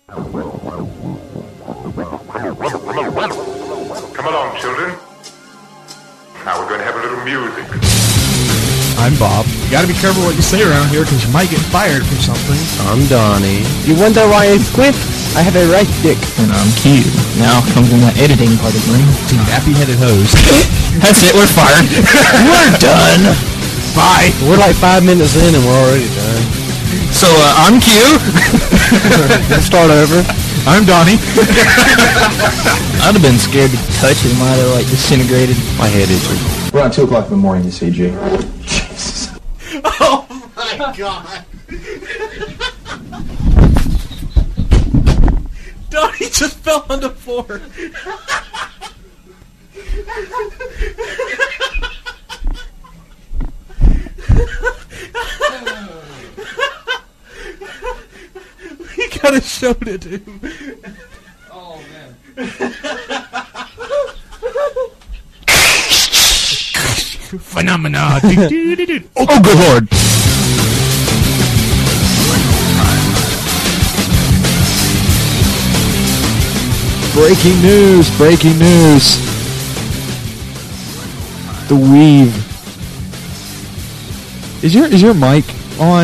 Come along, children. Now we're going to have a little music. I'm Bob. You gotta be careful what you say around here because you might get fired for something. I'm Donnie. You wonder why I squint? I have a right dick. And I'm Q. Now comes in the editing part of me. Two nappy-headed hoes. That's it, we're fired. We're done. Bye. We're like 5 minutes in and we're already done. So, I'm Q. Let's start over. I'm Donnie. I'd have been scared to touch it. Might have, disintegrated. My head itches. Around 2 o'clock in the morning, you see, G. Jesus. Oh, my God. Donnie just fell on the floor. We gotta show it to him. Oh, man. Phenomena. Oh, good Lord. Breaking news, breaking news. The Weave. Is your mic on?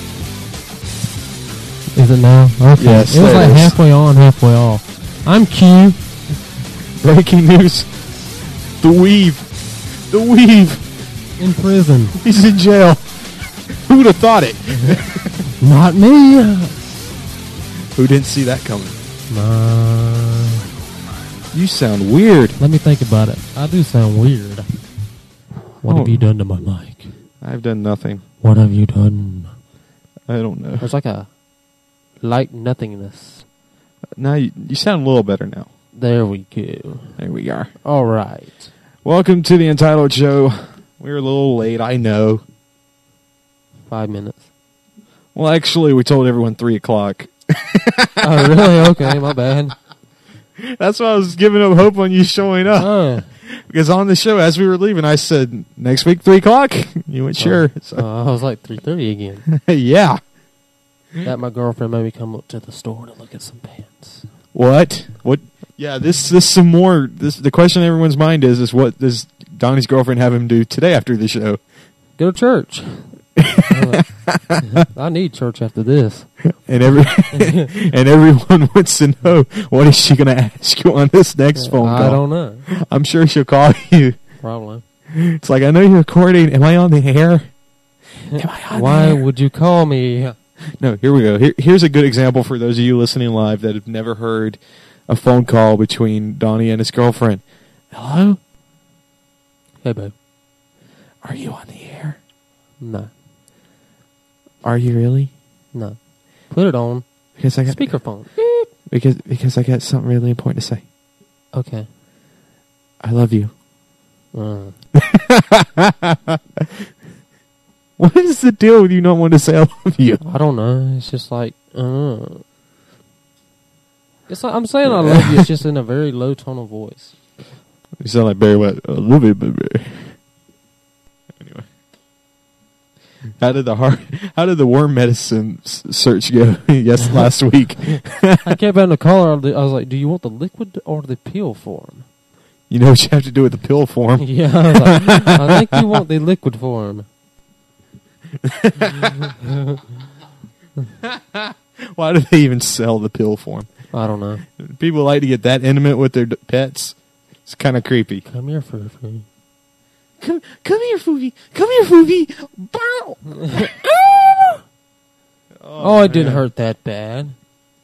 Is it now? Okay. Yes, it was there it is. halfway on, halfway off. I'm Q. Breaking news. The Weave. The Weave. In prison. He's in jail. Who would have thought it? Not me. Who didn't see that coming? Nah. You sound weird. Let me think about it. I do sound weird. What have you done to my mic? I've done nothing. What have you done? I don't know. There's like a light nothingness. Now you sound a little better now. There we go. There we are. All right. Welcome to the Entitled Show. We're a little late, I know. 5 minutes. Well, actually, we told everyone 3 o'clock. Oh, really? Okay, my bad. That's why I was giving up hope on you showing up. Oh. Because on the show, as we were leaving, I said, next week, 3 o'clock? You went, sure. So, I was like 3:30 again. yeah. That my girlfriend made me come up to the store to look at some pants. What? What? Yeah, this some more. The question in everyone's mind is what does Donnie's girlfriend have him do today after the show? Go to church. I need church after this. And everyone wants to know, what is she going to ask you on this next phone call? I don't know. I'm sure she'll call you. Probably. It's like, I know you're recording. Am I on the air? Why would you call me? No, here we go. Here's a good example for those of you listening live that have never heard a phone call between Donnie and his girlfriend. Hello? Hey, babe. Are you on the air? No. Are you really? No. Put it on. Because I got speakerphone. Because I got something really important to say. Okay. I love you. What is the deal with you not wanting to say I love you? I don't know. It's just like, it's like I'm saying I love you. It's just in a very low tone of voice. You sound like Barry White. I love you, baby. Anyway, how did the worm medicine search go? Yes, last week. I kept having to call her. I was like, "Do you want the liquid or the pill form?" You know what you have to do with the pill form. Yeah, I was like, I think you want the liquid form. Why do they even sell the pill form? I don't know. People like to get that intimate with their pets. It's kind of creepy. Come here, Foofy. Come here, Foofy. Come here, Foofy. Bow. Oh, it didn't hurt that bad.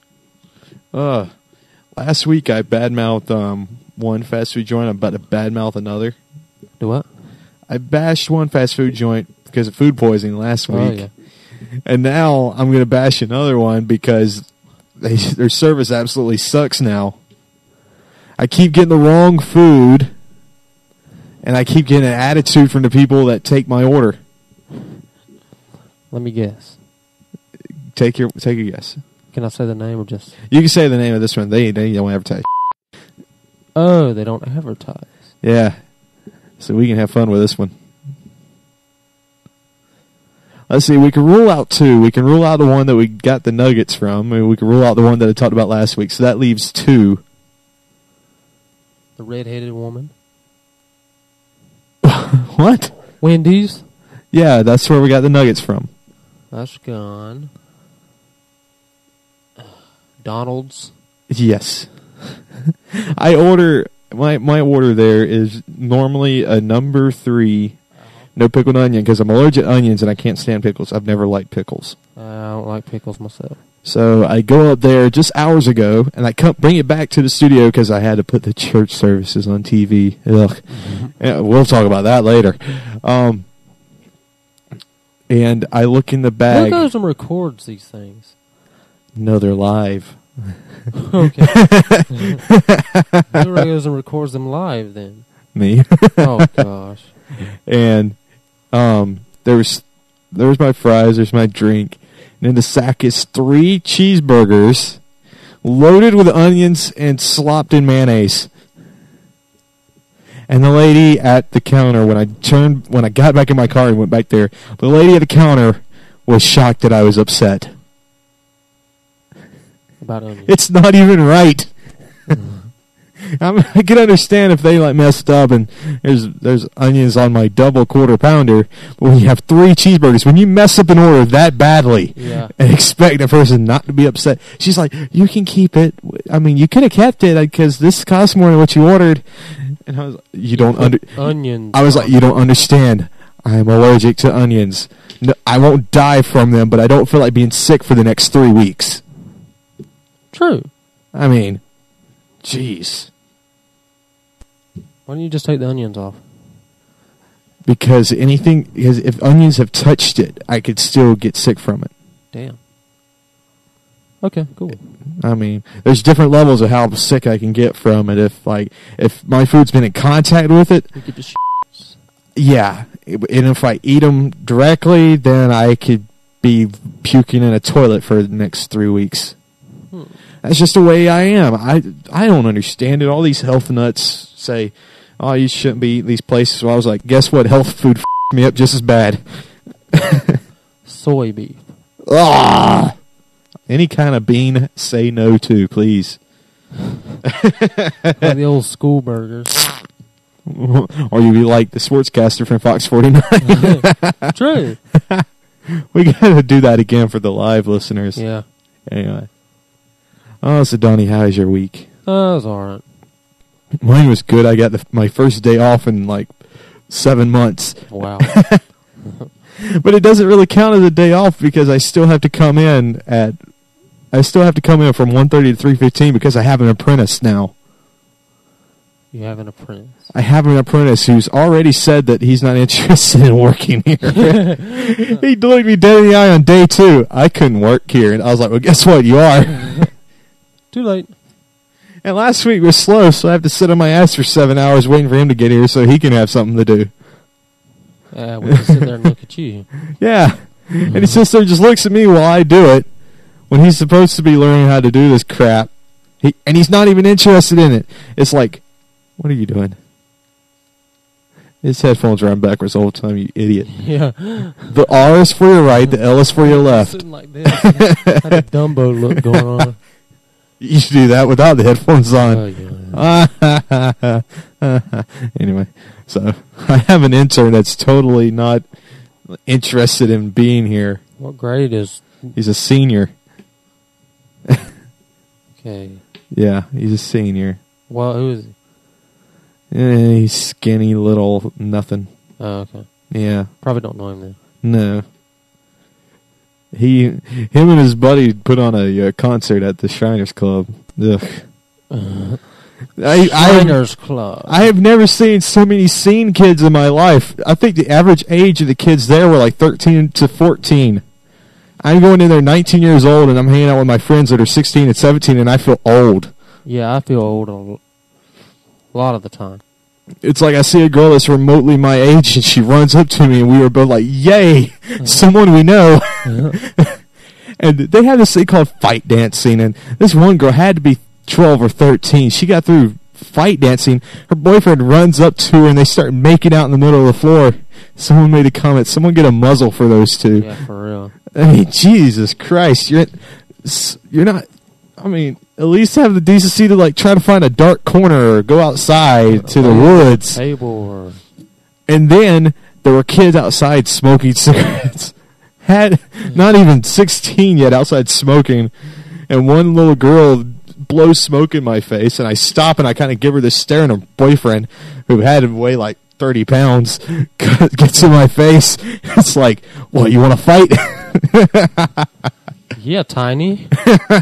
Last week I badmouthed one fast food joint. I'm about to badmouth another. Do what? I bashed one fast food joint because of food poisoning last week. Oh, yeah. And now I'm going to bash another one because their service absolutely sucks now. I keep getting the wrong food, and I keep getting an attitude from the people that take my order. Let me guess. Take a guess. Can I say the name or just... You can say the name of this one. They don't advertise. Oh, they don't advertise. Yeah. So we can have fun with this one. Let's see. We can rule out 2. We can rule out the one that we got the nuggets from, and we can rule out the one that I talked about last week. So that leaves 2. The red-headed woman. What? Wendy's. Yeah, that's where we got the nuggets from. That's gone. Donald's. Yes. I order my order there is normally a number 3, no pickled onion, because I'm allergic to onions and I can't stand pickles. I've never liked pickles. I don't like pickles myself. So I go up there just hours ago, and I bring it back to the studio because I had to put the church services on TV. Ugh. Yeah, we'll talk about that later. And I look in the bag. Who goes and records these things? No, they're live. Okay. Who goes and records them live then? Me. Oh gosh. And there's my fries, there's my drink, and in the sack is 3 cheeseburgers loaded with onions and slopped in mayonnaise. And the lady at the counter, when I got back in my car and went back there, the lady at the counter was shocked that I was upset. About onions. It's not even right. I can understand if they messed up and there's onions on my double quarter pounder, but when you have 3 cheeseburgers, when you mess up an order that badly and expect a person not to be upset, she's like, "You can keep it. I mean, you could have kept it because this costs more than what you ordered." And I was like, onions. I was like, "You don't understand. I am allergic to onions. No, I won't die from them, but I don't feel like being sick for the next 3 weeks." True. I mean, jeez. Why don't you just take the onions off? Because if onions have touched it, I could still get sick from it. Damn. Okay, cool. I mean, there's different levels of how sick I can get from it. If my food's been in contact with it, you get the yeah. And if I eat them directly, then I could be puking in a toilet for the next 3 weeks. That's just the way I am. I don't understand it. All these health nuts say, "Oh, you shouldn't be eating these places." So I was like, guess what? Health food f***ed me up just as bad. Soy beef. Ah! Any kind of bean, say no to, please. Like the old school burgers. Or you be like the sportscaster from Fox 49. True. We gotta do that again for the live listeners. Yeah. Anyway. Oh, so Donnie, how was your week? It was alright. Mine was good. I got my first day off in 7 months. Wow. But it doesn't really count as a day off because I still have to come in from 1:30 to 3:15 because I have an apprentice now. You have an apprentice? I have an apprentice who's already said that he's not interested in working here. He looked me dead in the eye on day 2. I couldn't work here. And I was like, well, guess what? You are. Too late. And last week was slow, so I have to sit on my ass for 7 hours waiting for him to get here so he can have something to do. We can sit there and look at you. Yeah. And he sits there and just looks at me while I do it when he's supposed to be learning how to do this crap. And he's not even interested in it. It's like, what are you doing? His headphones are on backwards the whole time, you idiot. Yeah. The R is for your right, the L is for your left. Sitting like this. Had a Dumbo look going on. You should do that without the headphones on. Oh, yeah. Anyway, so I have an intern that's totally not interested in being here. What grade is... He's a senior. Okay. Yeah, he's a senior. Well, who is he? He's skinny little nothing. Oh, okay. Yeah. Probably don't know him then. No. Him and his buddy put on a concert at the Shriners Club. Ugh. Shriners Club. I have never seen so many scene kids in my life. I think the average age of the kids there were 13 to 14. I'm going in there 19 years old, and I'm hanging out with my friends that are 16 and 17, and I feel old. Yeah, I feel old a lot of the time. It's like I see a girl that's remotely my age, and she runs up to me, and we were both like, yay, someone we know. And they have this thing called fight dancing, and this one girl had to be 12 or 13. She got through fight dancing. Her boyfriend runs up to her and they start making out in the middle of the floor. Someone made a comment, someone get a muzzle for those two. Yeah, for real. I mean, Jesus Christ, you're not, I mean, at least have the decency to like try to find a dark corner or go outside to the woods. Table or... And then there were kids outside smoking cigarettes. Had not even 16 yet outside smoking. And one little girl blows smoke in my face, and I stop and I kind of give her this stare, and her boyfriend, who had to weigh like 30 pounds, gets in my face. It's like, what, you want to fight? Yeah, tiny.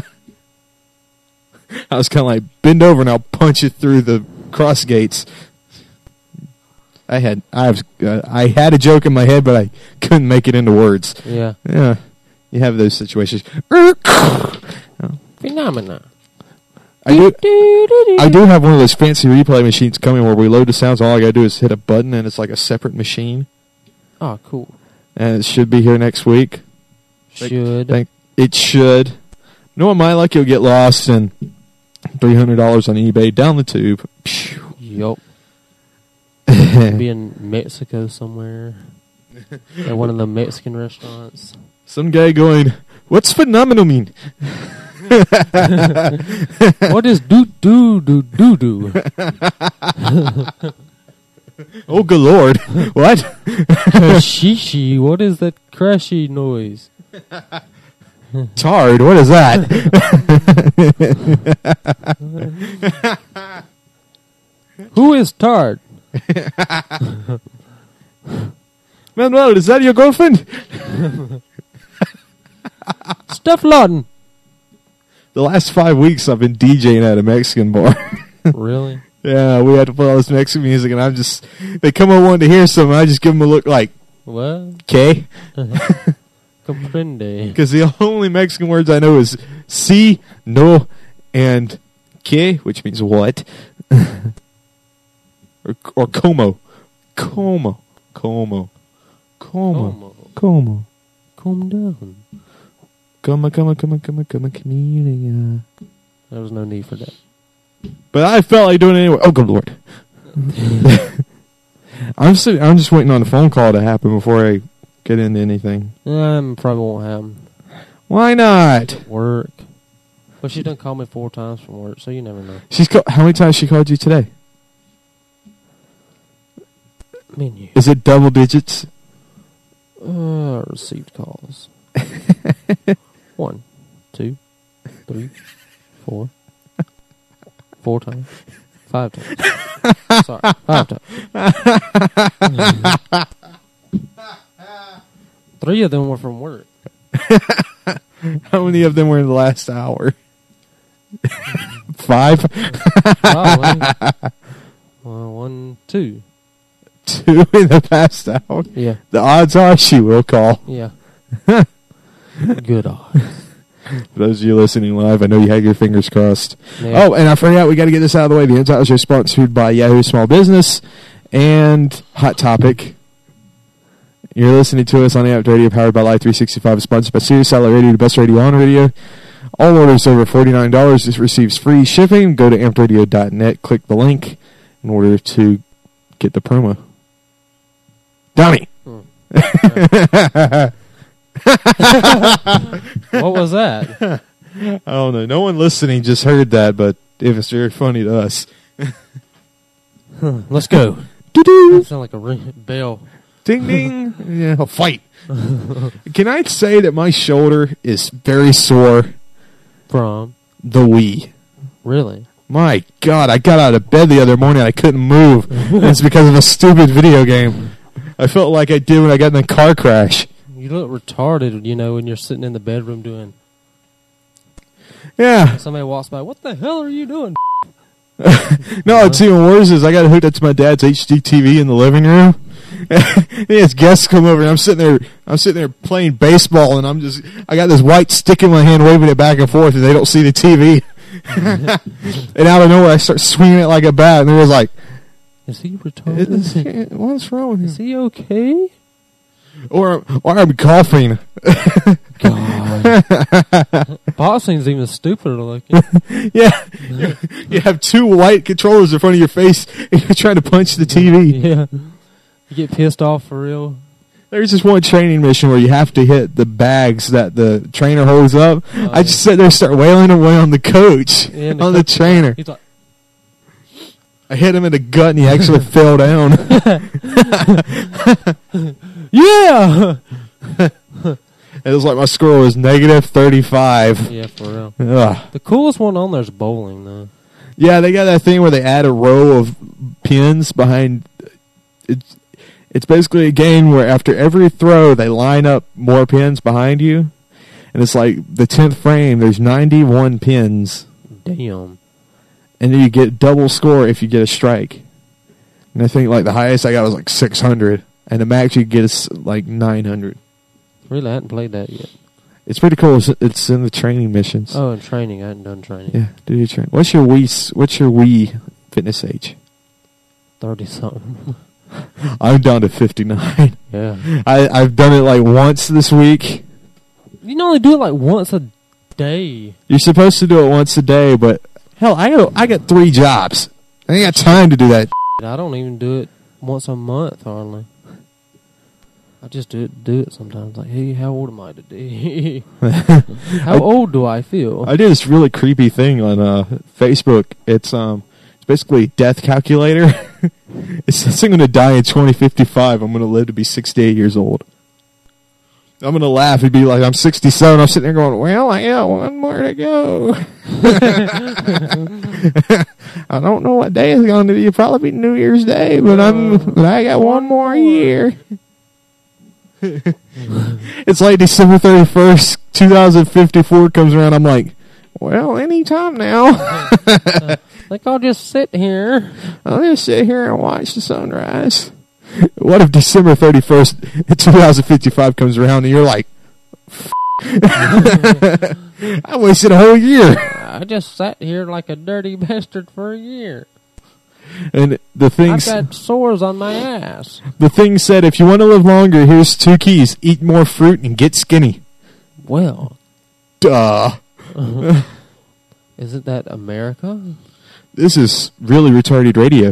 I was kind of like, bend over and I'll punch it through the cross gates. I had a joke in my head, but I couldn't make it into words. Yeah. Yeah. You have those situations. Phenomena. I do have one of those fancy replay machines coming where we load the sounds. All I gotta do is hit a button, and it's like a separate machine. Oh, cool. And it should be here next week. Should. It should. No one might like you'll get lost and $300 on eBay down the tube. Yup. Be in Mexico somewhere. At one of the Mexican restaurants. Some guy going, what's phenomenal mean? What is do? Oh, good Lord. What? Shishi, what is that crashy noise? Tard, what is that? Who is Tard? Manuel, is that your girlfriend? Steph Lawton. The last 5 weeks I've been DJing at a Mexican bar. Really? Yeah, we had to put all this Mexican music, and they come up wanting to hear something, I just give them a look like, What? ¿Qué? Comprende. Because the only Mexican words I know is sí, no, and ¿qué?, which means what? or como. Como. Calm down. Come, There was no need for that. but I felt like doing it anyway. Oh, good Lord. I'm just waiting on the phone call to happen before I get into anything. Probably won't happen. Why not? Work. But she done called me 4 times from work, so you never know. How many times she called you today? Menu. Is it double digits? Received calls. 1, 2, 3, 4. 4 times. 5 times. Sorry, 5 times. 3 of them were from work. How many of them were in the last hour? 5? Probably. 1, 2. 2 in the past hour? Yeah. The odds are she will call. Yeah. Good odds. For those of you listening live, I know you had your fingers crossed. Yeah. Oh, and I forgot, we got to get this out of the way. The Entitled Show is sponsored by Yahoo Small Business and Hot Topic. You're listening to us on Amped Radio, powered by Live 365, sponsored by Sirius Satellite Radio, the best radio on radio. All orders over $49 just receives free shipping. Go to ampedradio.net, click the link in order to get the promo. Donnie! What was that? I don't know. No one listening just heard that, but it was very funny to us. Let's go. Doo-doo. That sound like a bell. Ding, ding. Yeah, a fight. Can I say that my shoulder is very sore? From? The Wii. Really? My God, I got out of bed the other morning. I couldn't move. It's because of a stupid video game. I felt like I did when I got in a car crash. You look retarded, when you're sitting in the bedroom doing... Yeah. Somebody walks by, what the hell are you doing? No, it's even worse is I got hooked up to my dad's HD TV in the living room. He has guests come over, and I'm sitting there playing baseball, and I got this white stick in my hand waving it back and forth, and they don't see the TV. And out of nowhere, I start swinging it like a bat, and they was like, is he retarded? What's wrong with him? Is he okay? Or I'm coughing. God. Boxing's even stupider looking. Yeah. You have two white controllers in front of your face and you're trying to punch the TV. Yeah. You get pissed off for real. There's this one training mission where you have to hit the bags that the trainer holds up. I just sit there and start wailing away on the coach, And on the coach- trainer. He's like, I hit him in the gut and he actually fell down. yeah! It was like my score was negative 35. Yeah, for real. Ugh. The coolest one on there is bowling, though. Yeah, they got that thing where they add a row of pins behind. It's basically a game where after every throw they line up more pins behind you, and it's like the 10th frame. There's 91 pins, Damn. and then you get double score if you get a strike. And I think like the highest I got was like 600, and the max you get is like 900. Really, I hadn't played that yet. It's pretty cool. It's in the training missions. Oh, and training. I hadn't done training. Yeah, do your training. What's your Wii fitness age? 30-something. I'm down to 59. Yeah. I've done it like once this week. You can only do it like once a day. You're supposed to do it once a day, but hell, I got 3 jobs. I ain't got time to do that. I don't even do it once a month, hardly. I just do it sometimes. Like, hey, how old am I today? How old do I feel? I did this really creepy thing on Facebook. It's basically death calculator. It says I'm going to die in 2055. I'm going to live to be 68 years old. I'm going to laugh and be like, I'm 67. I'm sitting there going, well, I got one more to go. I don't know what day it's going to be. It'll probably be New Year's Day, but I got one more year. It's like December 31st, 2054 comes around. I'm like, well, anytime now. Like, I'll just sit here. I'll just sit here and watch the sunrise. What if December 31st, 2055 comes around and you're like, I wasted a whole year. I just sat here like a dirty bastard for a year. And the thing I've got sores on my ass. The thing said, if you want to live longer, here's 2 keys. Eat more fruit and get skinny. Well. Duh. Isn't that America? This is really retarded radio.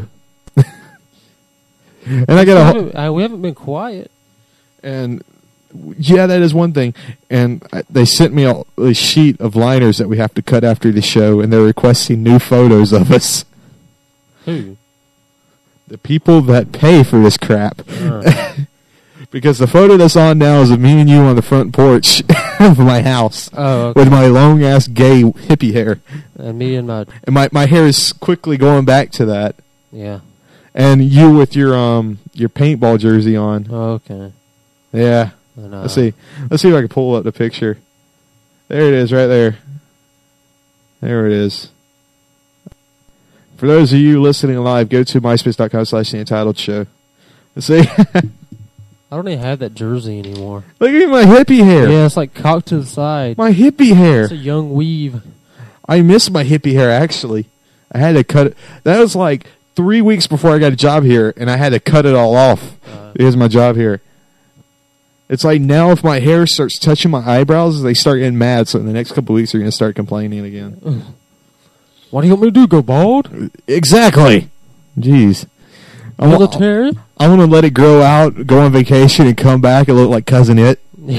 And I got we haven't been quiet. And yeah, that is one thing. And they sent me a sheet of liners that we have to cut after the show, and they're requesting new photos of us. Who? The people that pay for this crap. Because the photo that's on now is of me and you on the front porch of my house. Oh, okay. With my long ass gay hippie hair. And me and my hair is quickly going back to that. Yeah. And you with your paintball jersey on. Oh, okay. Yeah. Let's see if I can pull up the picture. There it is, right there. There it is. For those of you listening live, go to myspace.com/The Entitled Show. Let's see. I don't even have that jersey anymore. Look at my hippie hair. Yeah, it's like cocked to the side. My hippie hair. It's a young weave. I miss my hippie hair, actually. I had to cut it. That was like 3 weeks before I got a job here, and I had to cut it all off. Here's my job here. It's like now if my hair starts touching my eyebrows, they start getting mad, so in the next couple of weeks they're going to start complaining again. What do you want me to do, go bald? Exactly. Jeez. Military? I want to let it grow out, go on vacation, and come back and look like Cousin It.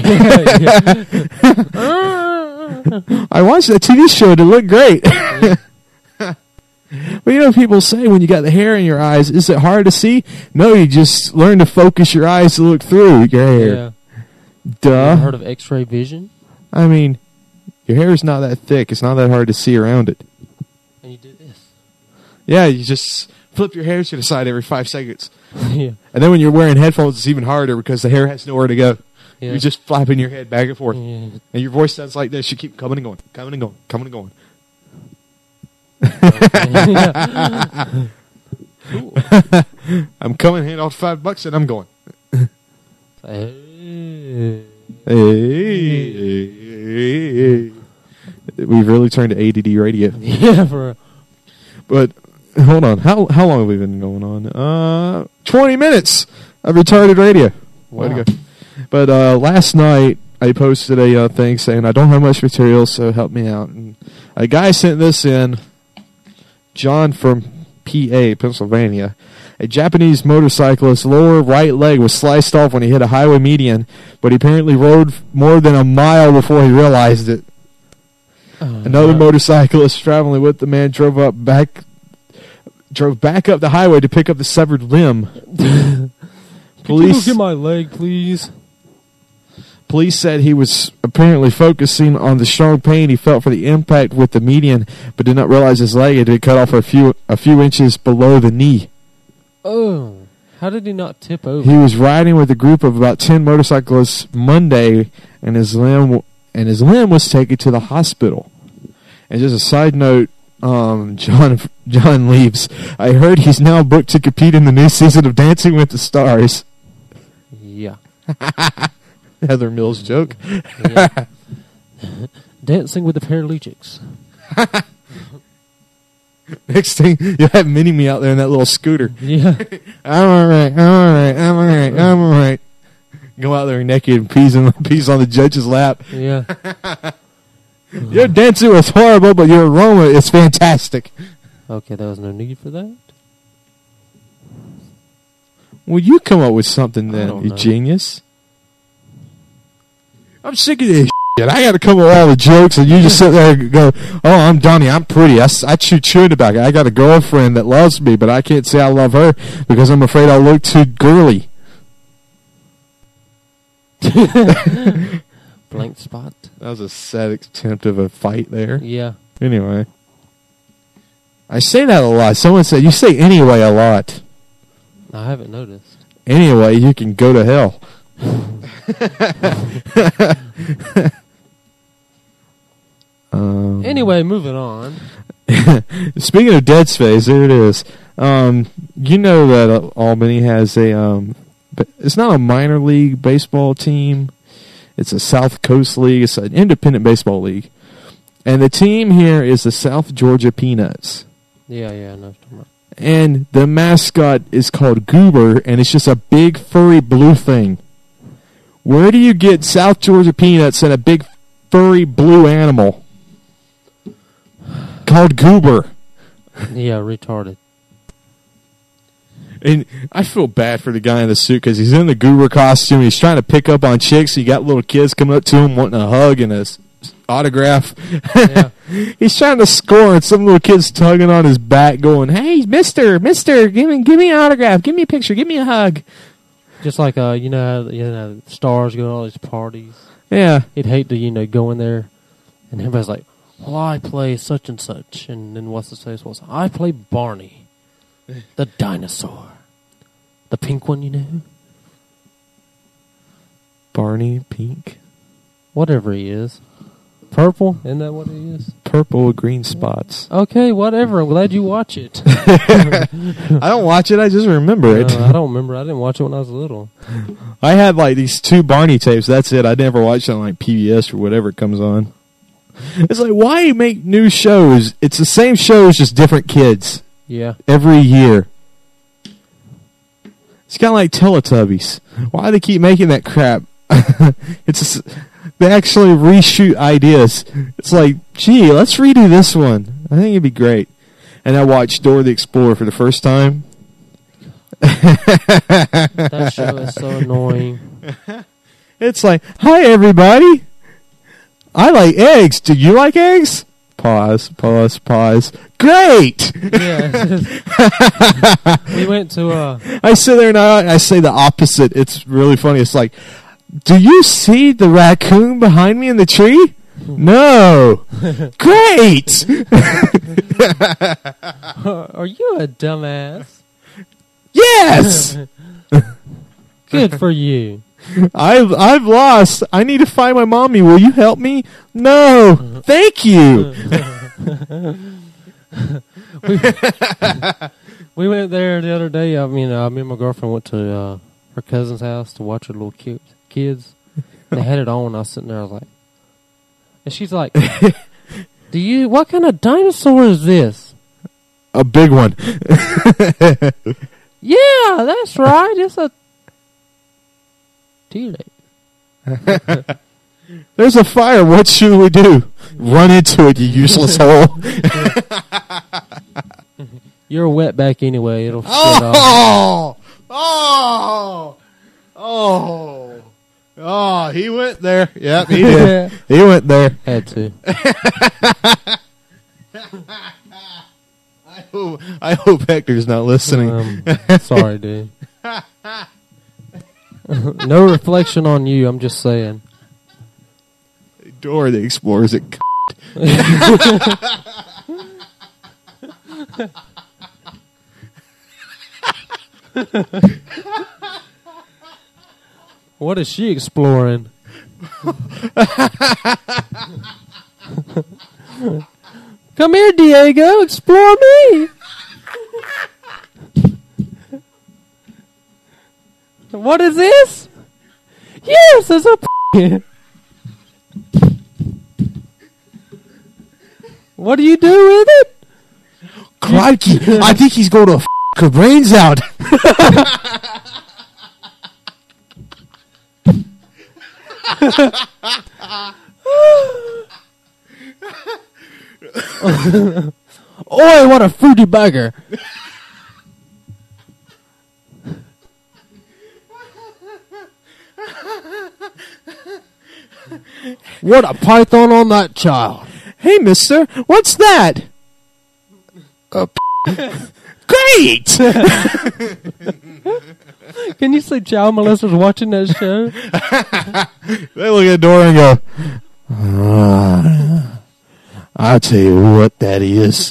I watched that TV show. It looked great. But you know, people say when you got the hair in your eyes, is it hard to see? No, you just learn to focus your eyes to look through your hair. Yeah. Duh. You ever heard of X-ray vision? I mean, your hair is not that thick. It's not that hard to see around it. And you do this. Yeah, you just flip your hair to the side every 5 seconds. Yeah. And then when you're wearing headphones, it's even harder because the hair has nowhere to go. Yeah. You're just flapping your head back and forth. Yeah. And your voice sounds like this. You keep coming and going, coming and going, coming and going. Cool. I'm coming, hand off $5 and I'm going. Hey. We've really turned to ADD radio. Yeah, But hold on, how long have we been going on? 20 minutes of retarded radio. Way to go. But last night I posted a thing saying I don't have much material, so help me out. And a guy sent this in, John from PA, Pennsylvania. A Japanese motorcyclist's lower right leg was sliced off when he hit a highway median, but he apparently rode more than a mile before he realized it. Another motorcyclist traveling with the man drove back up the highway to pick up the severed limb. Police, get my leg, please. Police said he was apparently focusing on the strong pain he felt for the impact with the median, but did not realize his leg had been cut off a few inches below the knee. Oh, how did he not tip over? He was riding with a group of about 10 motorcyclists Monday, and his limb was taken to the hospital. And just a side note, John leaves. I heard he's now booked to compete in the new season of Dancing with the Stars. Yeah. Heather Mills joke. Yeah. Dancing with the Paralegics. Next thing, you have Mini-Me out there in that little scooter. Yeah. I'm all right. Go out there naked and pees on the judge's lap. Yeah. Your dancing was horrible, but your aroma is fantastic. Okay, there was no need for that. Well, you come up with something I then, don't you know. genius. I'm sick of this shit. I got to come up with all the jokes, and you just sit there and go, "Oh, I'm Donnie. I'm pretty. I chew it about it. I got a girlfriend that loves me, but I can't say I love her because I'm afraid I'll look too girly." Blank spot. That was a sad attempt of a fight there. Yeah. Anyway. I say that a lot. Someone said, you say anyway a lot. I haven't noticed. Anyway, you can go to hell. Anyway, moving on. Speaking of Dead Space, there it is. You know that Albany has it's not a minor league baseball team. It's a South Coast League. It's an independent baseball league. And the team here is the South Georgia Peanuts. Yeah, I know what you're talking about. And the mascot is called Goober, and it's just a big furry blue thing. Where do you get South Georgia Peanuts and a big furry blue animal called Goober? Yeah, retarded. And I feel bad for the guy in the suit because he's in the Goober costume. He's trying to pick up on chicks. You got little kids coming up to him wanting a hug and a autograph. Yeah. He's trying to score, and some little kid's tugging on his back, going, "Hey, Mister, give me an autograph, give me a picture, give me a hug." Just like you know, stars go to all these parties. Yeah, He'd hate to go in there, and everybody's like, "Well, I play such and such," and then what's the face was, "I play Barney, the dinosaur, the pink one, you know." Barney pink, Whatever he is. Purple? Isn't that what he is? purple with green spots. Okay, whatever. I'm glad you watch it. I don't watch it. I just remember it. I don't remember. I didn't watch it when I was little. I had like these 2 Barney tapes. That's it. I never watched it on like PBS or whatever it comes on. It's like, why make new shows? It's the same shows, just different kids Yeah. every year. It's kind of like Teletubbies. Why do they keep making that crap? They actually reshoot ideas. It's like, gee, let's redo this one. I think it'd be great. And I watched Dora the Explorer for the first time. That show is so annoying. It's like, hi, everybody. I like eggs. Do you like eggs? Pause. Great! Yeah. We went to I sit there and I say the opposite. It's really funny. It's like, do you see the raccoon behind me in the tree? No. Great! are you a dumbass? Yes! Good for you. I've lost. I need to find my mommy. Will you help me? No. Thank you. We went there the other day. Me and my girlfriend went to her cousin's house to watch her little kids. They had it on. I was sitting there. I was like, and she's like, what kind of dinosaur is this? A big one. Yeah, that's right. It's a T-Rex. There's a fire. What should we do? Run into it, you useless hole. You're a wetback anyway. It'll shit off. Oh, he went there. Yep, he did. He went there. Had to. I hope Hector's not listening. Sorry, dude. No reflection on you. I'm just saying. Dora the Explorer's a What is she exploring? Come here, Diego. Explore me. What is this? Yes, it's a. What do you do with it? crikey! I think he's going to her brains out. Oi, what a fruity bugger. What a python on that child. Hey, mister, what's that? Great! Can you say child molesters watching that show? They look at Dora and go, I'll tell you what that is.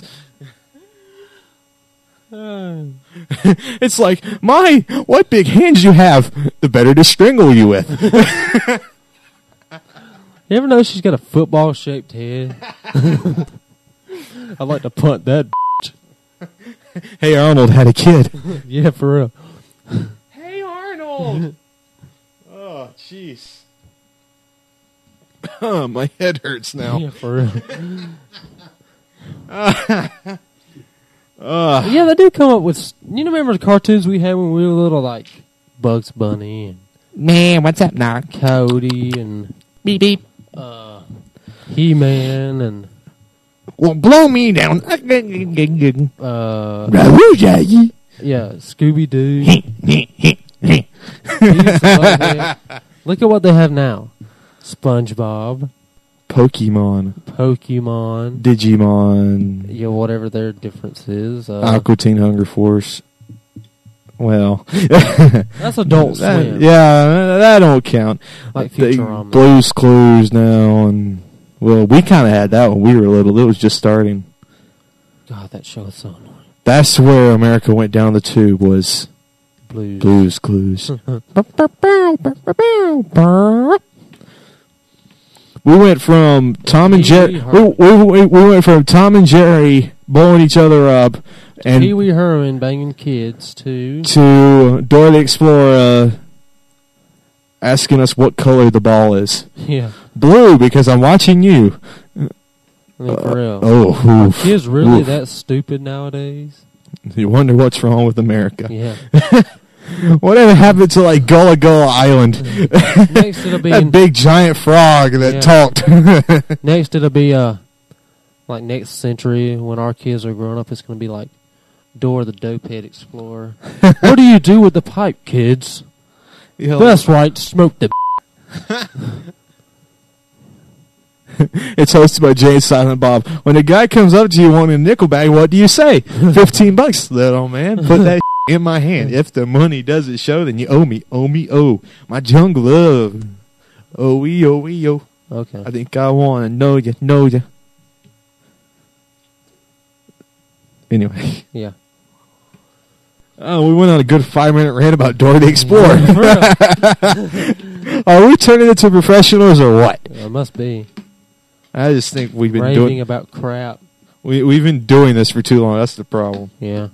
It's like, what big hands you have, the better to strangle you with. You ever know she's got a football-shaped head? I'd like to punt that. Hey, Arnold had a kid. Yeah, for real. Hey, Arnold! Oh, jeez. My head hurts now. Yeah, for real. Yeah, they do come up with. You remember the cartoons we had when we were little, like Bugs Bunny and Man, what's up now? Cody and Beep, beep. He-Man and Well, blow me down. yeah, Scooby-Doo. Look at what they have now. SpongeBob, Pokemon, Digimon, yeah, whatever their difference is. Aqua Teen Hunger Force. Well, That's Adult Swim. that don't count. Like The Futurama. Blue's Clues now, and well, we kind of had that when we were little. It was just starting. God, that show is so annoying. That's where America went down the tube. Was Blue's Clues. We went from Tom and Jerry. We went from Tom and Jerry blowing each other up, and Pee Wee Herman banging kids to Dora the Explorer asking us what color the ball is. yeah. Blue, because I'm watching you. I mean, for real. Oh, Are oof, kids really oof. that stupid nowadays? You wonder what's wrong with America. Yeah. Whatever happened to like Gullah Gullah Island? Next it'll be That big giant frog that talked. Next it'll be like next century when our kids are growing up, it's going to be like Dora the Dopehead Explorer. What do you do with the pipe, kids? That's right, smoke the. It's hosted by Jay and Silent Bob. When a guy comes up to you wanting a nickel bag, what do you say? $15, little man. Put that in my hand. If the money doesn't show, then you owe me. Owe me, oh. My jungle love. Oh. Okay. I think I want to know ya. Anyway. Yeah. Oh, we went on a good 5-minute rant about Dora the Explorer. Are we turning into professionals or what? It must be. I just think we've been raving about crap. We've been doing this for too long. That's the problem. Yeah.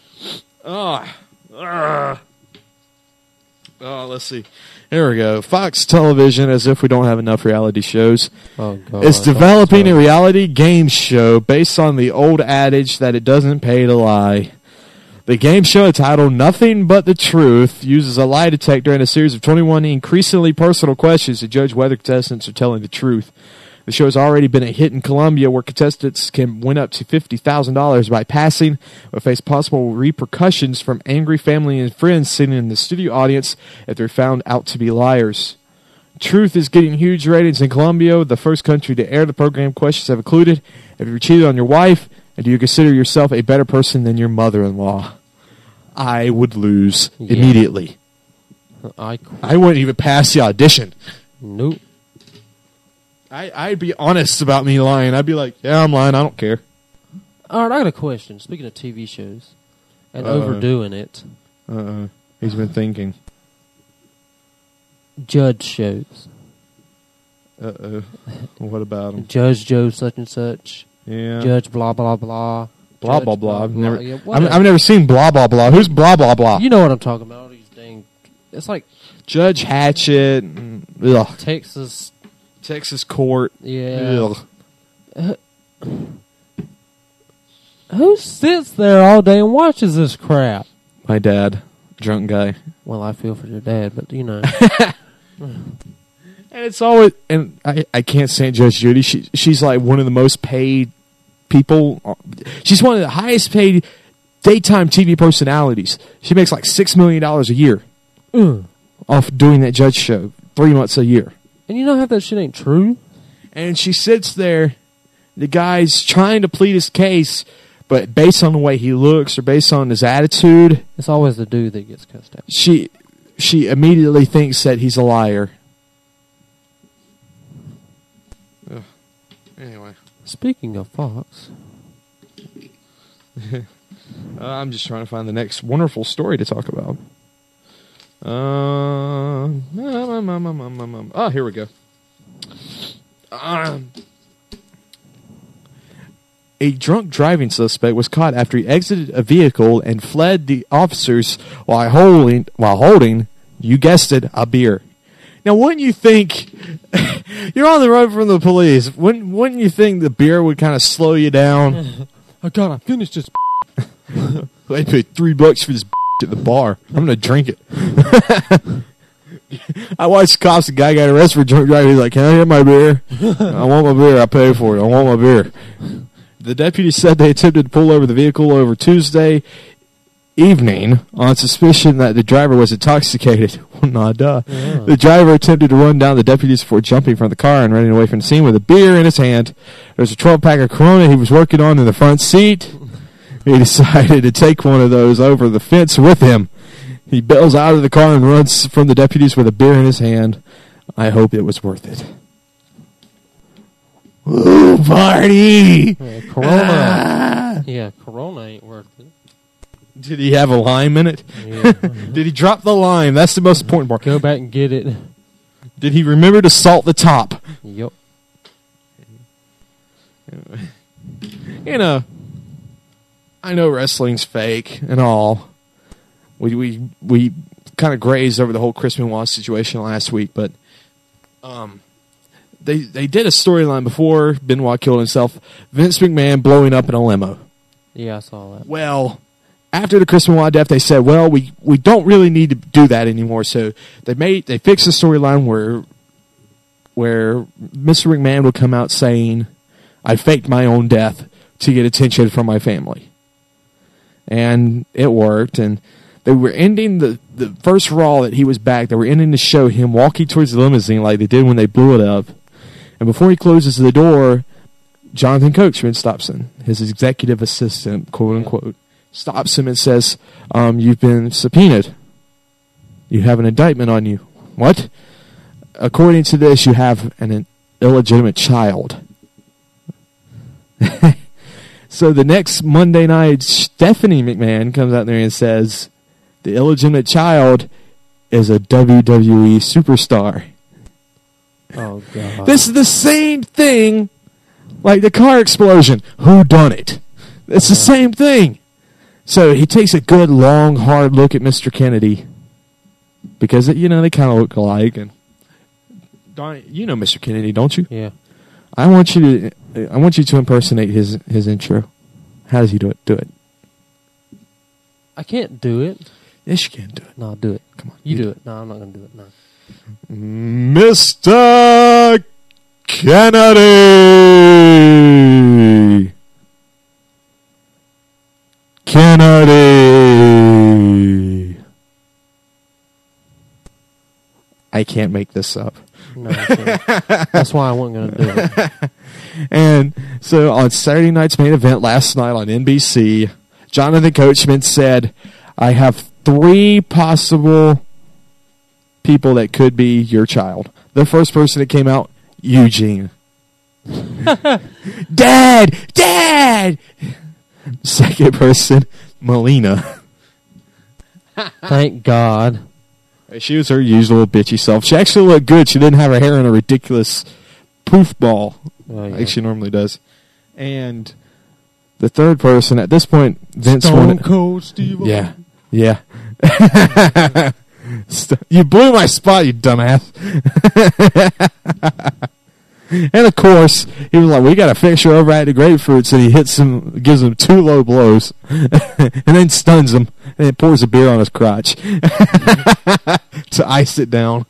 Let's see. Here we go. Fox Television, as if we don't have enough reality shows. Oh, God. It's developing a reality game show based on the old adage that it doesn't pay to lie. The game show, titled Nothing But the Truth, uses a lie detector and a series of 21 increasingly personal questions to judge whether contestants are telling the truth. The show has already been a hit in Colombia, where contestants can win up to $50,000 by passing, but face possible repercussions from angry family and friends sitting in the studio audience if they're found out to be liars. Truth is getting huge ratings in Colombia. The first country to air the program. Questions have included: have you cheated on your wife? And do you consider yourself a better person than your mother-in-law? I would lose immediately. I wouldn't even pass the audition. Nope. I'd be honest about me lying. I'd be like, yeah, I'm lying. I don't care. All right, I got a question. Speaking of TV shows and overdoing it. He's been thinking. Judge shows. What about him? Judge Joe such and such. Yeah. Judge blah blah blah. Blah Judge blah blah. I've never, Yeah, I've never seen blah blah blah. Who's blah blah blah? You know what I'm talking about. All these dang. It's like Judge Hatchet. Ugh. Texas Court. Yeah. Ugh. Who sits there all day and watches this crap? My dad, drunk guy. Well, I feel for your dad, but you know. And it's always, and I can't stand Judge Judy. She's like one of the most paid people. She's one of the highest paid daytime TV personalities. She makes like $6 million a year off doing that judge show 3 months a year. And you know how that shit ain't true? And she sits there, the guy's trying to plead his case, but based on the way he looks or based on his attitude, it's always the dude that gets cussed out. She immediately thinks that he's a liar. Ugh. Anyway. Speaking of Fox. I'm just trying to find the next wonderful story to talk about. Here we go. A drunk driving suspect was caught after he exited a vehicle and fled the officers while holding, you guessed it, a beer. Now, wouldn't you think you're on the road from the police? Wouldn't you think the beer would kind of slow you down? I gotta finish this. I paid $3 for this at the bar. I'm gonna drink it. I watched cops. The guy got arrested for drunk driving. He's like, "Can I have my beer? I want my beer. I pay for it. I want my beer." The deputy said they attempted to pull over the vehicle over Tuesday evening on suspicion that the driver was intoxicated. Well, nah, duh. Yeah. The driver attempted to run down the deputies before jumping from the car and running away from the scene with a beer in his hand. There was a 12-pack of Corona he was working on in the front seat. He decided to take one of those over the fence with him. He bails out of the car and runs from the deputies with a beer in his hand. I hope it was worth it. Ooh, party! Yeah, Corona. Yeah, Corona ain't worth it. Did he have a lime in it? Yeah. Did he drop the lime? That's the most important part. Go back and get it. Did he remember to salt the top? Yep. You know, I know wrestling's fake and all. We kind of grazed over the whole Chris Benoit situation last week, but they did a storyline before Benoit killed himself. Vince McMahon blowing up in a limo. Yeah, I saw that. Well, after the Chris Benoit death, they said, well, we don't really need to do that anymore. So they fixed the storyline where Mr. McMahon would come out saying, I faked my own death to get attention from my family. And it worked, and they were ending the first Raw that he was back. They were ending the show, him walking towards the limousine like they did when they blew it up. And before he closes the door, Jonathan Coachman stops him, his executive assistant, quote unquote, stops him and says, you've been subpoenaed. You have an indictment on you. What? According to this, you have an illegitimate child. So the next Monday night, Stephanie McMahon comes out there and says, the illegitimate child is a WWE superstar. Oh, God. This is the same thing like the car explosion. Who done it? It's the same thing. So he takes a good, long, hard look at Mr. Kennedy because, they kind of look alike. And you know Mr. Kennedy, don't you? Yeah. I want you to impersonate his intro. How does he do it? Do it. I can't do it. Yes, you can do it. No, do it. Come on. You do it. No, I'm not going to do it. No. Mr. Kennedy. Kennedy. I can't make this up. No, I can't. That's why I wasn't going to do it. And so on Saturday night's main event last night on NBC, Jonathan Coachman said, I have 3 possible people that could be your child. The first person that came out, Eugene. Dad! Dad! Second person, Melina. Thank God. She was her usual bitchy self. She actually looked good. She didn't have her hair in a ridiculous poof ball like she normally does. And the third person, at this point, Vince Stone Cold Steve. Yeah. Yeah. You blew my spot, you dumbass. And of course, he was like, we got a fixture over at the Grapefruits, and he hits him, gives him 2 low blows, and then stuns him, and then pours a beer on his crotch to ice it down.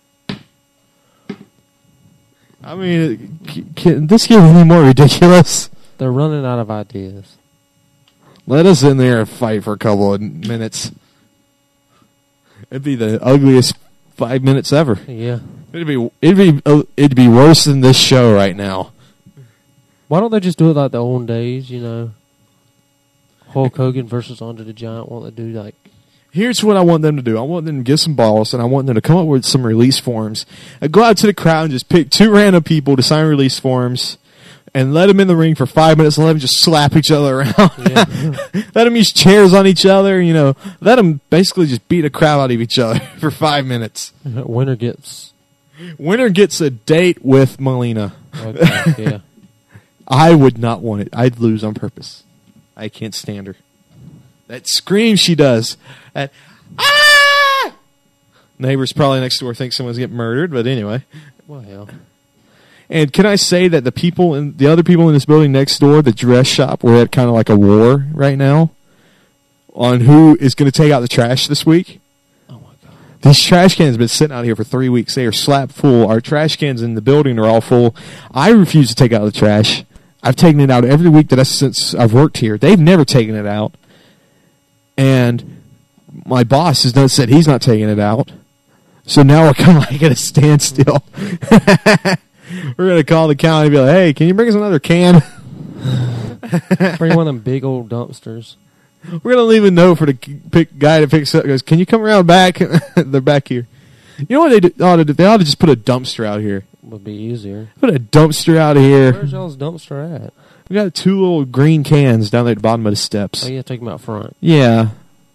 I mean, can this get any more ridiculous? They're running out of ideas. Let us in there and fight for a couple of minutes. It'd be the ugliest 5 minutes ever. Yeah. It'd be worse than this show right now. Why don't they just do it like the old days, you know? Hulk Hogan versus Andre the Giant. Why don't they do like... Here's what I want them to do. I want them to get some balls, and I want them to come up with some release forms. Go out to the crowd and just pick 2 random people to sign release forms, and let them in the ring for 5 minutes and let them just slap each other around. Yeah. Let them use chairs on each other, you know. Let them basically just beat the crap out of each other for 5 minutes. Winner gets a date with Melina. Okay, yeah. I would not want it. I'd lose on purpose. I can't stand her. That scream she does. That, ah! Neighbors probably next door think someone's getting murdered, but anyway. Well, And can I say that the other people in this building next door, the dress shop, we're at kind of like a war right now on who is going to take out the trash this week. oh my God. These trash cans have been sitting out here for 3 weeks. They are slap full. Our trash cans in the building are all full. I refuse to take out the trash. I've taken it out every week since I've worked here. They've never taken it out. And my boss has said he's not taking it out. So now we're kind of like at a standstill. We're going to call the county and be like, hey, can you bring us another can? Bring one of them big old dumpsters. We're going to leave a note for the guy that picks up. Goes, can you come around back? They're back here. You know what they ought to do? They ought to just put a dumpster out here. Would be easier. Put a dumpster out here. Where's y'all's dumpster at? We got 2 little green cans down there at the bottom of the steps. Oh, yeah, take them out front. Yeah.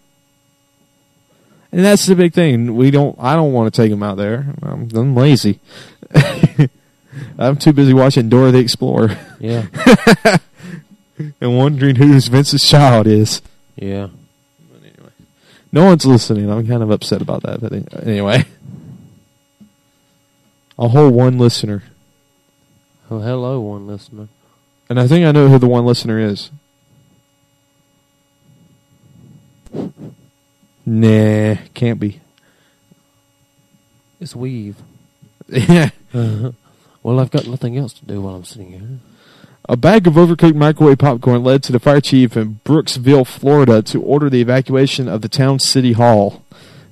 And that's the big thing. I don't want to take them out there. I'm lazy. I'm too busy watching Dora the Explorer. Yeah. And wondering who Vince's child is. Yeah. But anyway. No one's listening. I'm kind of upset about that. But anyway. I'll hold 1 listener. Oh, hello, one listener. And I think I know who the 1 listener is. Nah, can't be. It's Weave. Yeah. Well, I've got nothing else to do while I'm sitting here. A bag of overcooked microwave popcorn led to the fire chief in Brooksville, Florida, to order the evacuation of the town's city hall.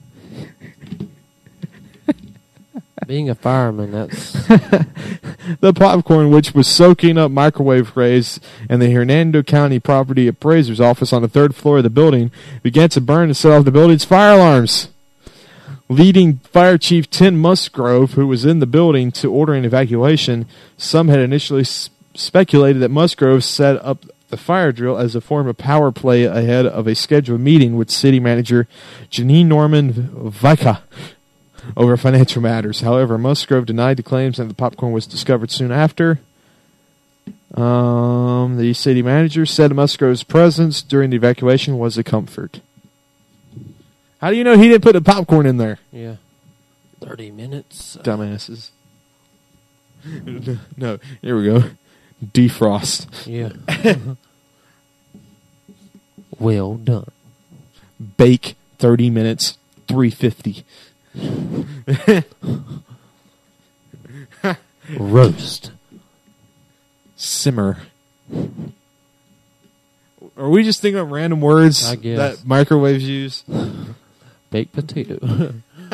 Being a fireman, that's... The popcorn, which was soaking up microwave rays in the Hernando County Property Appraiser's office on the 3rd floor of the building, began to burn and set off the building's fire alarms. Leading Fire Chief Tim Musgrove, who was in the building to order an evacuation, some had initially speculated that Musgrove set up the fire drill as a form of power play ahead of a scheduled meeting with city manager Janine Norman Vika over financial matters. However, Musgrove denied the claims and the popcorn was discovered soon after. The city manager said Musgrove's presence during the evacuation was a comfort. How do you know he didn't put the popcorn in there? Yeah. 30 minutes. Dumbasses. No, here we go. Defrost. Yeah. Well done. Bake 30 minutes, $3.50. Roast. Simmer. Are we just thinking of random words I guess. that microwaves use? Baked potato.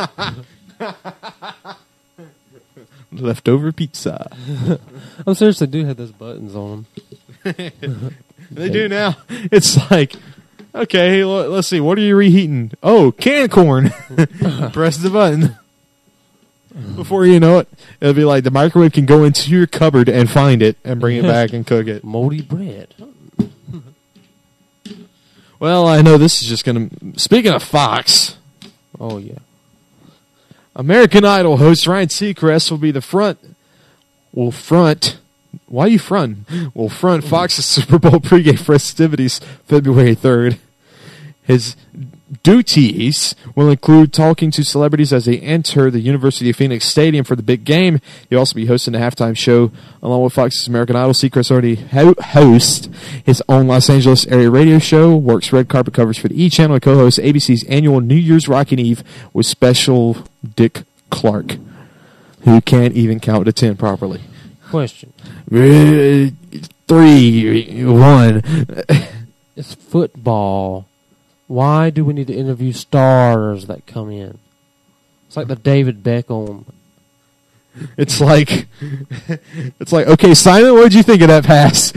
Leftover pizza. I'm serious, they do have those buttons on them. They do now. It's like, okay, let's see. What are you reheating? Oh, canned corn. Press the button. Before you know it, it'll be like the microwave can go into your cupboard and find it and bring it back and cook it. Moldy bread. Well, I know this is just going to... Speaking of Fox... Oh, yeah. American Idol host Ryan Seacrest will be the front. Why are you fronting? Will front Fox's Super Bowl pregame festivities February 3rd. His duties will include talking to celebrities as they enter the University of Phoenix Stadium for the big game. He'll also be hosting a halftime show along with Fox's American Idol. Seacrest already hosts his own Los Angeles area radio show, works red carpet coverage for the E! Channel, and co-hosts ABC's annual New Year's Rockin' Eve with special Dick Clark, who can't even count to 10 properly. Question. 3, 1. It's football. Why do we need to interview stars that come in? It's like the David Beckham. It's like, okay, Simon, what did you think of that pass?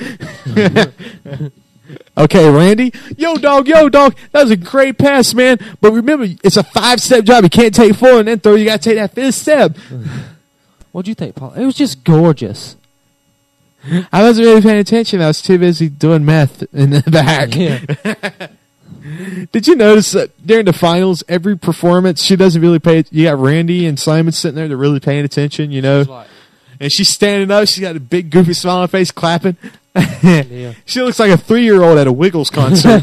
Okay, Randy, yo dog, that was a great pass, man. But remember, it's a 5-step job. You can't take 4 and then throw. You got to take that 5th step. What'd you think, Paul? It was just gorgeous. I wasn't really paying attention. I was too busy doing meth in the back. Yeah. Did you notice that during the finals, every performance, she doesn't really pay. You got Randy and Simon sitting there, they're really paying attention, you know. And she's standing up. She's got a big, goofy smile on her face, clapping. Yeah. She looks like a 3-year-old at a Wiggles concert.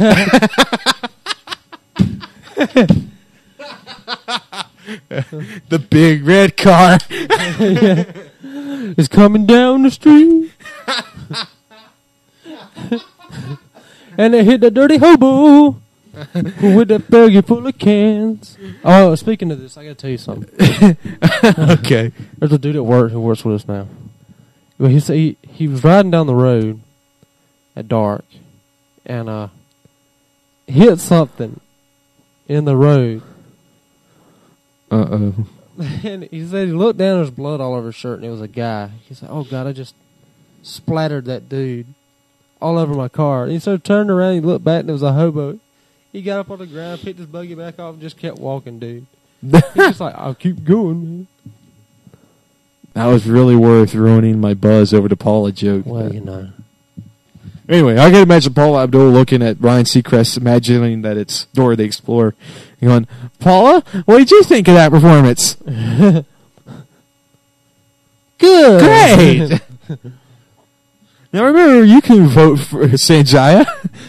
The big red car. It's coming down the street. And they hit the dirty hobo with that baggie full of cans. Oh, speaking of this, I gotta tell you something. Okay. There's a dude at work who works with us now. Well, he was riding down the road at dark and hit something in the road. Uh-oh. And he said he looked down, there's blood all over his shirt, and it was a guy. He said, "Oh God, I just splattered that dude all over my car." And he started turning around, he looked back, and it was a hobo. He got up on the ground, picked his buggy back off, and just kept walking, dude. He's just like, "I'll keep going, man." That was really worth ruining my buzz over the Paula joke. Well, you know. Anyway, I can imagine Paula Abdul looking at Ryan Seacrest, imagining that it's Dora the Explorer, and going, "Paula, what did you think of that performance?" Good. Great. Now remember, you can vote for Sanjaya.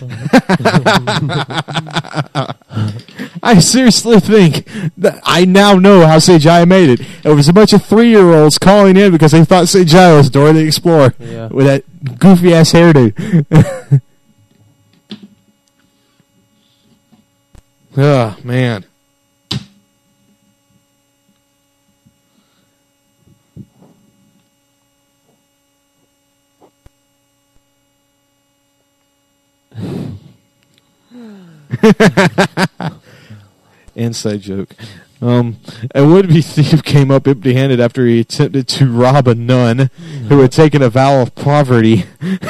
I seriously think that I now know how Sanjaya made it. It was a bunch of 3-year-olds calling in because they thought Sanjaya was Dora the Explorer with that goofy ass hairdo. Oh man. Inside joke. A would-be thief came up empty-handed after he attempted to rob a nun who had taken a vow of poverty.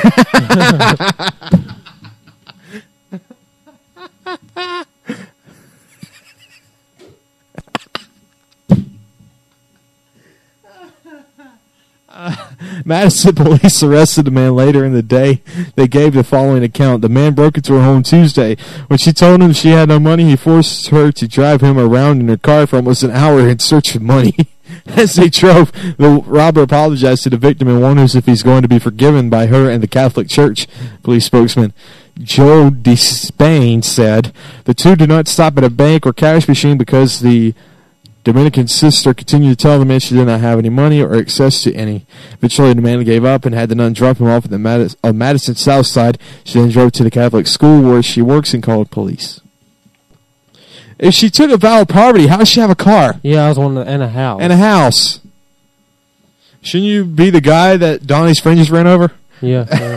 Madison police arrested the man later in the day. They gave the following account. The man broke into her home Tuesday. When she told him she had no money, he forced her to drive him around in her car for almost an hour in search of money. As they drove, the robber apologized to the victim and warned us if he's going to be forgiven by her and the Catholic Church. Police spokesman Joe DeSpain said the two did not stop at a bank or cash machine because the Dominican sister continued to tell the man she did not have any money or access to any. Eventually, the man gave up and had the nun drop him off at the Madison South Side. She then drove to the Catholic school where she works and called police. If she took a vow of poverty, how does she have a car Yeah, I was wondering, and a house. and a house? Shouldn't you be the guy that Donnie's friend just ran over? Yeah.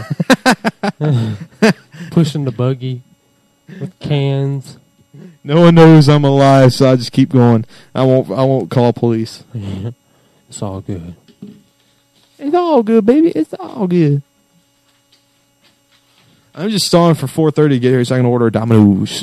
Pushing the buggy with cans. No one knows I'm alive, so I just keep going. I won't call police. It's all good. It's all good, baby. It's all good. I'm just stalling for 4:30 to get here so I can order Domino's.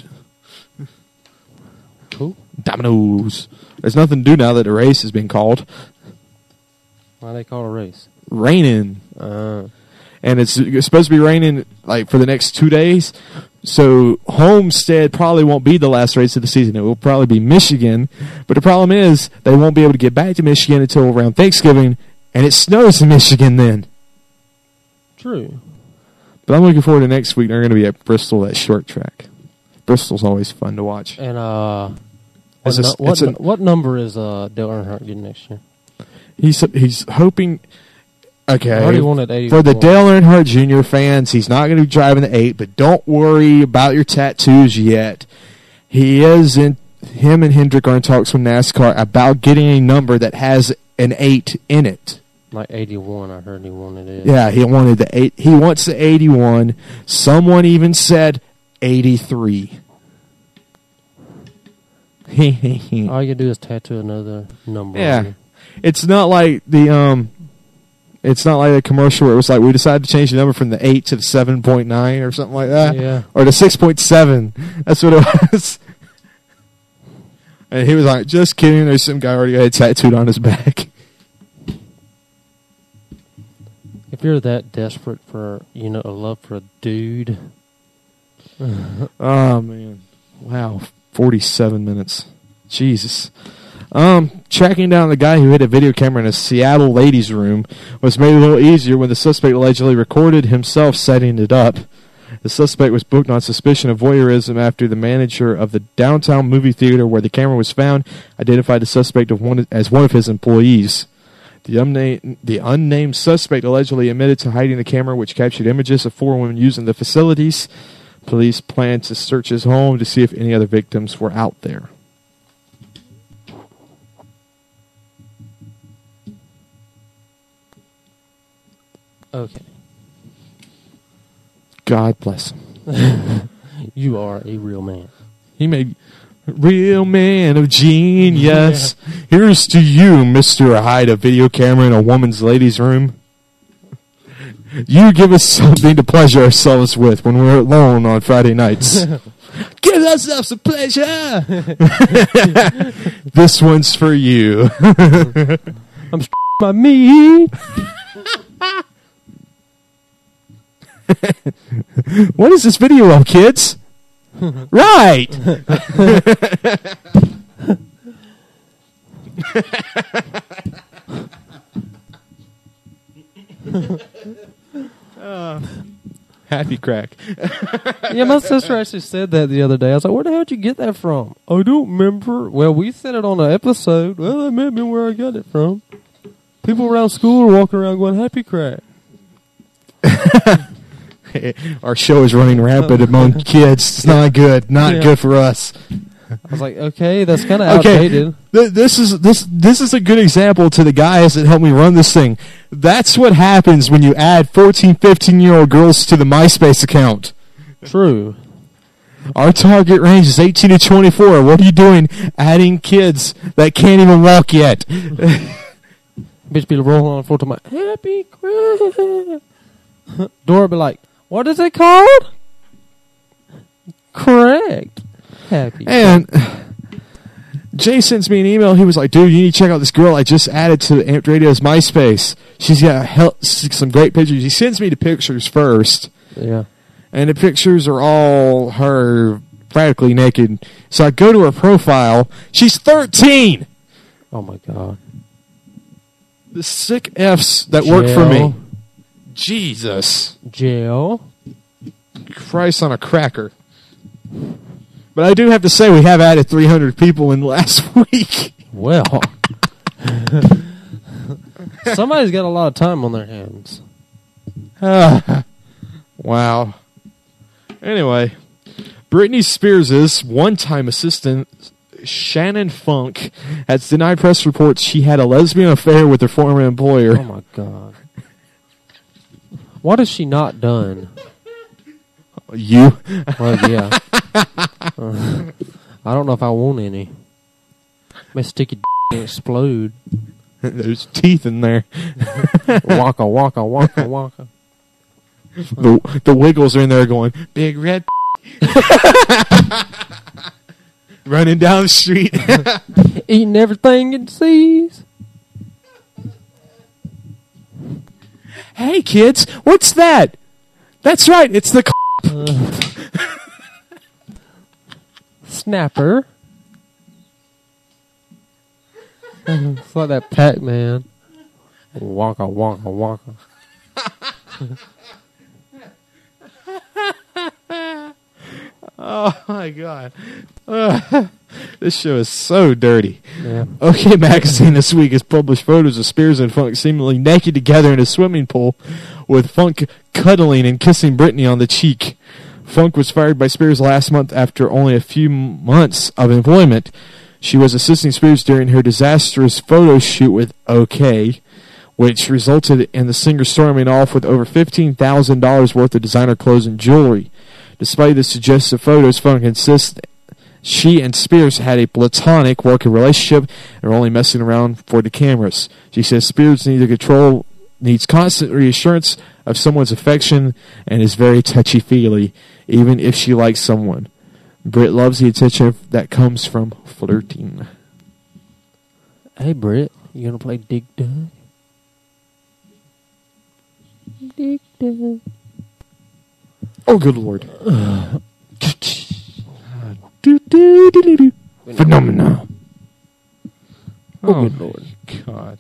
Cool. Domino's. There's nothing to do now that the race has been called. Why they call it a race? Raining. And it's supposed to be raining like for the next 2 days. So Homestead probably won't be the last race of the season. It will probably be Michigan. But the problem is they won't be able to get back to Michigan until around Thanksgiving. And it snows in Michigan then. True. But I'm looking forward to next week. They're going to be at Bristol at short track. Bristol's always fun to watch. And It's what number is Dale Earnhardt getting next year? He's hoping. Okay, I already wanted 81. For the Dale Earnhardt Jr. fans, he's not going to be driving the 8, but don't worry about your tattoos yet. Him and Hendrick are in talks with NASCAR about getting a number that has an 8 in it. Like 81, I heard he wanted it. Yeah, he wanted the 8. He wants the 81. Someone even said 83. All you do is tattoo another number. Yeah. on you. It's not like the commercial where it was like we decided to change the number from the 8 to the 7.9 or something like that. Yeah. Or the 6.7. That's what it was. And he was like, just kidding. There's some guy already got it tattooed on his back. If you're that desperate for, a love for a dude. Oh, man. Wow. 47 minutes. Jesus. Tracking down the guy who hid a video camera in a Seattle ladies' room was made a little easier when the suspect allegedly recorded himself setting it up. The suspect was booked on suspicion of voyeurism after the manager of the downtown movie theater where the camera was found identified the suspect as one of his employees. The unnamed suspect allegedly admitted to hiding the camera, which captured images of 4 women using the facilities. Police plan to search his home to see if any other victims were out there. Okay. God bless him. You are a real man. He made real man of genius. Here's to you, Mr. Hide a video camera in a woman's ladies' room. You give us something to pleasure ourselves with when we're alone on Friday nights. Give ourselves some pleasure. This one's for you. I'm my meat. What is this video of, kids? Right. Happy crack. Yeah, my sister actually said that the other day. I was like, where the hell did you get that from? I don't remember. Well, we said it on an episode. Well, that may be where I got it from. People around school are walking around going, happy crack. Our show is running rampant among kids. It's not good. Not good for us. I was like, okay, that's kind of outdated. This is a good example to the guys that help me run this thing. That's what happens when you add 14, 15-year-old girls to the MySpace account. True. Our target range is 18 to 24. What are you doing adding kids that can't even walk yet? Bitch be rolling on the floor to my happy crack. Dora be like, what is it called? Correct. Happy. And Jay sends me an email. He was like, dude, you need to check out this girl I just added to Amped Radio's MySpace. She's got some great pictures. He sends me the pictures first. Yeah. And the pictures are all her practically naked. So I go to her profile. She's 13. Oh, my God. The sick Fs that work for me. Jesus. Jail. Christ on a cracker. But I do have to say we have added 300 people in the last week. Well. Somebody's got a lot of time on their hands. Wow. Anyway. Britney Spears' one-time assistant, Shannon Funk, has denied press reports she had a lesbian affair with her former employer. Oh my God. What has she not done? You? Well, yeah. I don't know if I want any. May stick your and explode. There's teeth in there. Waka, waka, waka, waka. The Wiggles are in there going, big red running down the street. Eating everything it sees. Hey, kids, what's that? That's right, it's the Snapper. It's like that Pac-Man. Waka, waka, waka. Oh, my God. This show is so dirty. Yeah. OK Magazine this week has published photos of Spears and Funk seemingly naked together in a swimming pool, with Funk cuddling and kissing Britney on the cheek. Funk was fired by Spears last month after only a few months of employment. She was assisting Spears during her disastrous photo shoot with OK, which resulted in the singer storming off with over $15,000 worth of designer clothes and jewelry. Despite the suggestive photos, Funk insists she and Spears had a platonic working relationship and were only messing around for the cameras. She says Spears needs constant reassurance of someone's affection and is very touchy-feely, even if she likes someone. Britt loves the attention that comes from flirting. Hey, Britt, you gonna play Dig Dug? Dig Dug. Oh, good Lord. Phenomena. Oh, good Lord. God.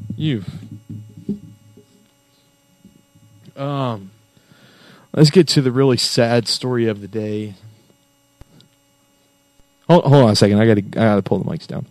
Let's get to the really sad story of the day. Hold on a second. I gotta pull the mics down.